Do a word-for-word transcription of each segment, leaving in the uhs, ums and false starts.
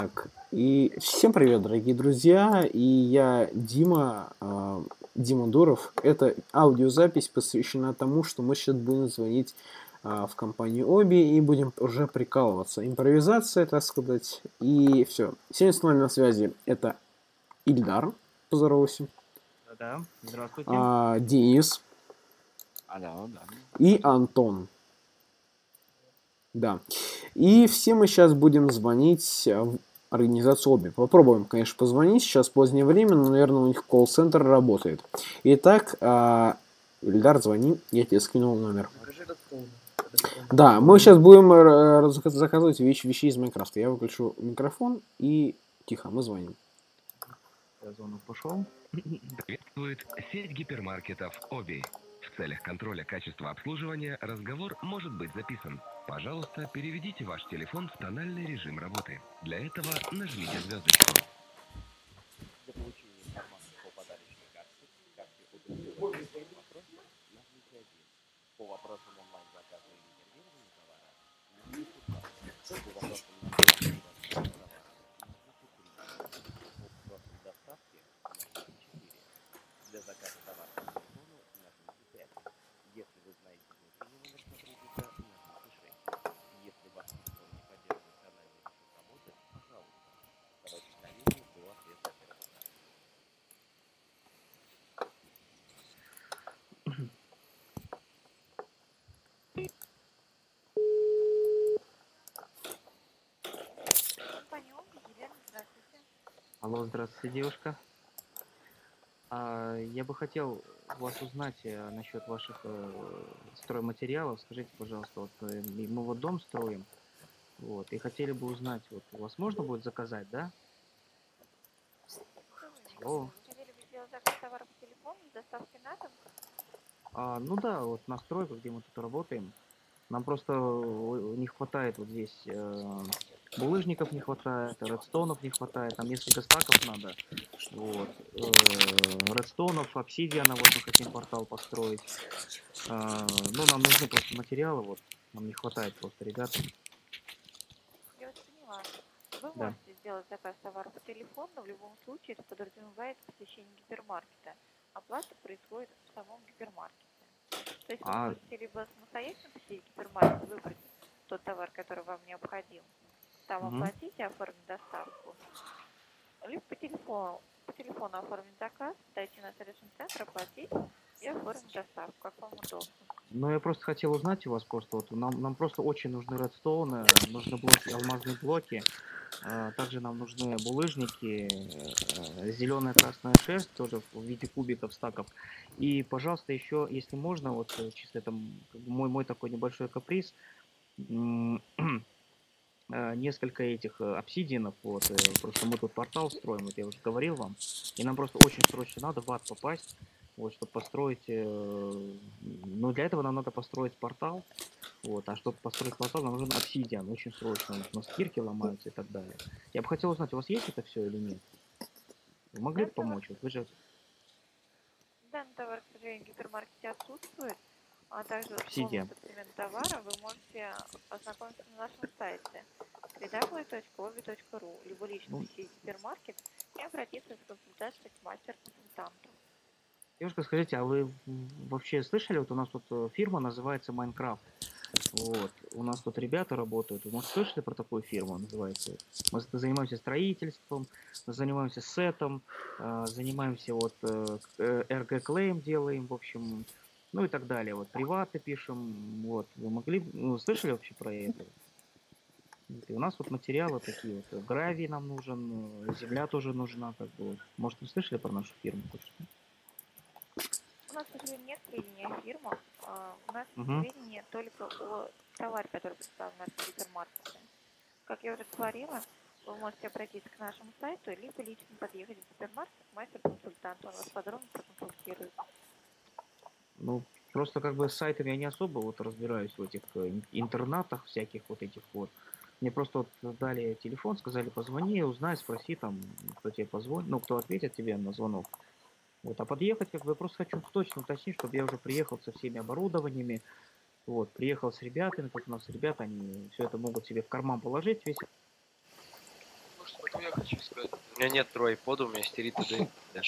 Так, и всем привет, дорогие друзья, и я Дима, э, Дима Дуров. Это аудиозапись посвящена тому, что мы сейчас будем звонить э, в компанию Оби и будем уже прикалываться. Импровизация, так сказать, и все. Сегодня с нами на связи это Ильдар, поздоровайся, Да, здравствуйте. а, Денис Алло, да. и Антон. Да. И все мы сейчас будем звонить в организацию Оби. Попробуем, конечно, позвонить. Сейчас позднее время, но, наверное, у них колл-центр работает. Итак, а, Ильдар, звони, я тебе скинул номер. Да, мы сейчас будем э, заказывать вещи, вещи из Майнкрафта. Я выключу микрофон и тихо, мы звоним. Звонок пошел. Приветствует сеть гипермаркетов Оби. В целях контроля качества обслуживания разговор может быть записан. Пожалуйста, переведите ваш телефон в тональный режим работы. Для этого нажмите звездочку. Для получения информации по подарочной карте, карте Оби вопросе, нажмите один. По вопросам онлайн-заказа и резервирования товара, нажмите два. По вопросам нажмите товара, нажмите три. По вопросам доставки, нажмите четыре. Для заказа товара по телефону, нажмите пять. Если вы знаете внутренний номер сотрудника, нажмите шесть. Если ваш телефон не поддерживает тональный режим работы, пожалуйста, оставайтесь на линии до ответа оператора. Алло, здравствуйте, девушка. А, я бы хотел вас узнать э, насчет ваших э, стройматериалов. Скажите, пожалуйста, вот э, мы вот дом строим, вот, и хотели бы узнать, вот у вас можно будет заказать, да? Алло. Хотели бы сделать заказ товара по телефону с доставкой на дом? А, ну да, вот на стройку, где мы тут работаем. Нам просто э, не хватает вот здесь э, булыжников, не хватает, редстоунов не хватает, там несколько стаков надо. Вот. Э, редстоунов, обсидиана, вот мы хотим портал построить. Э, ну, нам нужны просто материалы, вот. Нам не хватает просто, ребята. Я вас поняла. Вы Да. можете сделать заказ товара по телефону, но в любом случае это подразумевает посещение гипермаркета. Оплата происходит в самом гипермаркете. То есть вы А, можете либо самостоятельно посетить гипермаркет, выбрать тот товар, который вам необходим, там угу. оплатить и оформить доставку, либо по телефону, по телефону оформить заказ, дойти на сервисный центр, оплатить и оформить доставку, как вам удобно. Ну, я просто хотел узнать у вас просто, вот нам, нам просто очень нужны редстоуны, нужны блоки, алмазные блоки, а, также нам нужны булыжники, зеленая красная шерсть тоже в виде кубиков, стаков. И, пожалуйста, еще, если можно, вот э, чисто это м, как бы мой, мой такой небольшой каприз, м, э, несколько этих э, обсидианов, вот, э, просто мы тут портал строим, вот я уже говорил вам, и нам просто очень срочно надо в ад попасть, вот, чтобы построить, э, ну, для этого нам надо построить портал, вот, а чтобы построить портал, нам нужен обсидиан, очень срочно, у нас кирки ломаются и так далее. Я бы хотел узнать, у вас есть это все или нет? Вы могли бы Данный товар, помочь? Вот вы же... данный товар, к сожалению, в гипермаркете отсутствует, а также полный Обсидиан. ассортимент товара вы можете ознакомиться на нашем сайте дабл ю дабл ю дабл ю точка оби точка ру, либо лично Ну, посетить гипермаркет и обратиться с консультацией к мастер-консультанту. девушка, скажите, а вы вообще слышали, вот у нас тут э, фирма называется Майнкрафт. Вот, у нас тут ребята работают. Вы, может, слышали про такую фирму, называется? Мы занимаемся строительством, занимаемся сетом, э, занимаемся вот э, эр джи-клейм делаем, в общем, ну и так далее. Вот, приваты пишем, вот. Вы могли, ну, слышали вообще про это? И у нас вот материалы такие вот, гравий нам нужен, земля тоже нужна, как бы. Может, вы слышали про нашу фирму? У нас, к сожалению, нет сведений о фирмах. А, у нас Угу. сведения только о товаре, который представлен в нашем гипермаркете. Как я уже говорила, вы можете обратиться к нашему сайту, либо лично подъехать в гипермаркет к мастер-консультанту. Он вас подробно проконсультирует. Ну, просто как бы с сайтом я не особо вот разбираюсь в этих э, интернатах всяких вот этих вот. Мне просто вот дали телефон, сказали, позвони, узнай, спроси там, кто тебе позвонит, ну, кто ответит тебе на звонок. Вот, а подъехать, как бы, я просто хочу точно уточнить, чтобы я уже приехал со всеми оборудованиями, вот, приехал с ребятами, тут у нас ребята, они все это могут себе в карман положить, весь Вот я хочу сказать. У меня нет трое пода, у меня стерит ТД.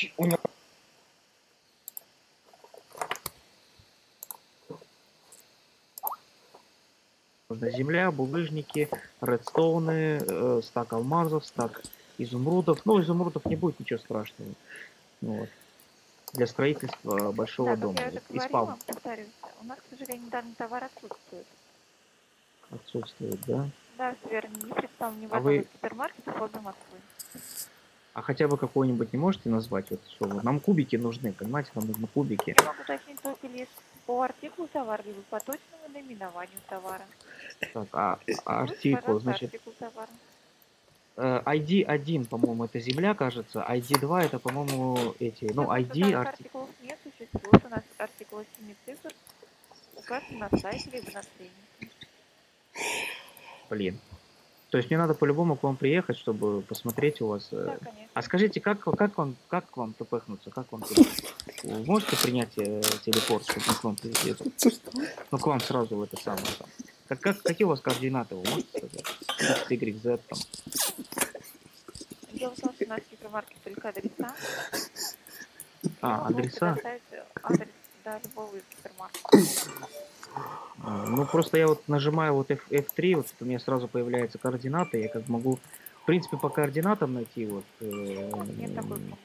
Нужна земля, булыжники, редстоуны, э, стак алмазов, стак изумрудов. Ну, изумрудов не будет ничего страшного. Ну вот. Для строительства большого Да, как дома. я уже Вот. И говорила, спал повторюсь, у нас, к сожалению, данный товар отсутствует. отсутствует, да? Да, верно, не представлен ни в А одном вы, из супермаркетов возле Москвы. а хотя бы какой-нибудь не можете назвать? Вот, что вот нам кубики нужны, понимаете, нам нужны кубики. Я могу уточнить только лишь по артиклу товара, либо по точному наименованию товара. Так, а, а Выберите, артикул, пожалуйста, значит, артикул товара. э, ай ди один, по-моему, это земля, кажется, ай ди два это, по-моему, эти, ну, Всех ай ди, указанных арти... артиклов нет, существует у нас артикул семи цифр, указан на сайте, либо на ценнике. Блин. То есть мне надо по-любому к вам приехать, чтобы посмотреть у вас. э. Да, конечно. А скажите, как, как вам, как к вам тпхнуться, как вам туда? Вы можете принять э, телепорт, чтобы мы к вам привезли? Ну, к вам сразу в это самое там. Как, как, какие у вас координаты, вы можете сказать? X, Y, Z там. Дело в том, что у нас супермаркет только адреса. Я А, могу адреса? предоставить адрес до любого из супермаркетов. А, Ну, просто я вот нажимаю вот F, эф три, вот у меня сразу появляются координаты, я как могу, в принципе, по координатам найти вот. э, У нас нет такой функции.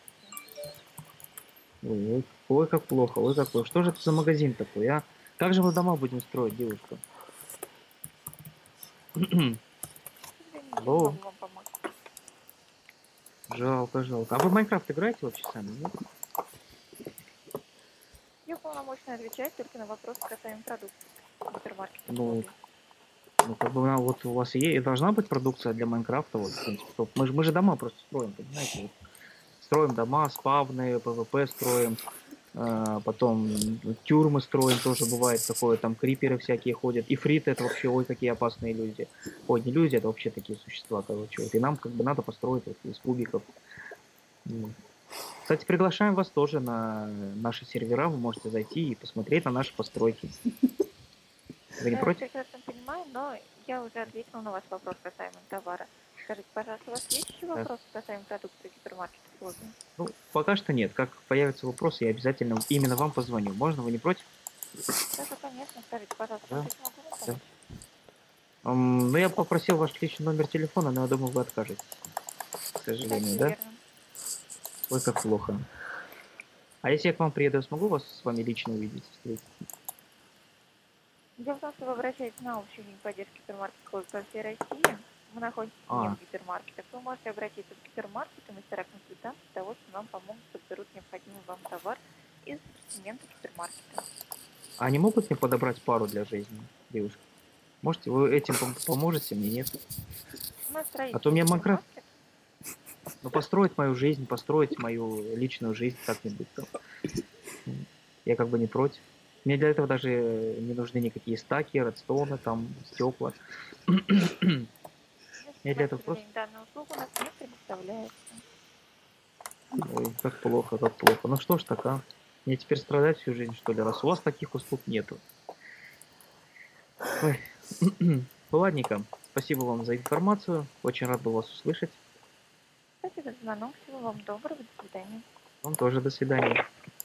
Ой, ой, ой, как плохо, ой, как плохо. Что же это за магазин такой, а? Как же мы дома будем строить, девушка? К сожалению, ничем не Алло, могу вам помочь. жалко, жалко. А вы в Майнкрафт играете вообще сами, нет? Я полномочна отвечать только на вопросы касаемо продуктов супермаркета. Ну, ну, как бы она вот у вас и е- должна быть продукция для Майнкрафта, вот, в принципе, чтоб- мы, же, мы же дома просто строим, понимаете? Вот. Строим дома, спавны, пэ вэ пэ строим, а, потом тюрьмы строим, тоже бывает такое, там криперы всякие ходят, ифриты это вообще, ой, какие опасные люди. Ой, не люди, это вообще такие существа, короче, вот. И нам как бы надо построить вот из кубиков. М. Кстати, приглашаем вас тоже на наши сервера, вы можете зайти и посмотреть на наши постройки. Вы не Я против? прекрасно понимаю, но я уже ответила на ваш вопрос касаемо товара. Скажите, пожалуйста, у вас есть еще Так. вопросы касаемо продукции гипермаркета Клози? Ну, пока что нет. Как появятся вопросы, я обязательно именно вам позвоню. Можно, вы не против? Да, да, конечно. Скажите, пожалуйста, Да. как я могу вам Да. помочь? Ам, ну, я попросил ваш личный номер телефона, но я думаю, вы откажетесь. К Кстати, сожалению, да? верно. Ой, как плохо. А если я к вам приеду, я смогу вас с вами лично увидеть, встретить? Дело в том, что вы обращаетесь на общую линию поддержки гипермаркета Клози по всей России. Мы находимся А. не в гипермаркетах. Вы можете обратиться в гипермаркет и мастера-консультанты для того, чтобы вам помогут, подберут необходимый вам товар из ассортимента гипермаркета. А они могут мне подобрать пару для жизни, девушка? Можете, вы этим пом- поможете мне, нет? У нас А то мне строительный Майнкрафт, гипермаркет. ну, построить мою жизнь, построить мою личную жизнь как-нибудь там. Я как бы не против. Мне для этого даже не нужны никакие стаки, редстоуны, там, стекла. Я для этого К просто... сожалению, данную услугу у нас не предоставляется. Ой, как плохо, как плохо. Ну что ж так, а? Мне теперь страдать всю жизнь, что ли, раз у вас таких услуг нету. Ой. Ладненько. Спасибо вам за информацию. Очень рад был вас услышать. Спасибо за звонок. Всего вам доброго. До свидания. Вам тоже до свидания.